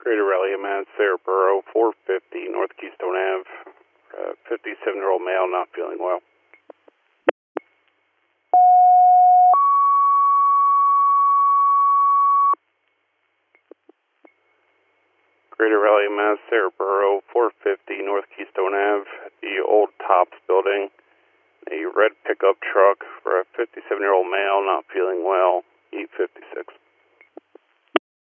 Greater Raleigh, Mass, Sarah Burrow, 450 North Keystone Ave. 57-year-old male not feeling well. Greater Raleigh, Mass, Sarah Burrow, 450 North Keystone Ave, the Old Tops building. A red pickup truck for a 57-year-old male not feeling well, E56.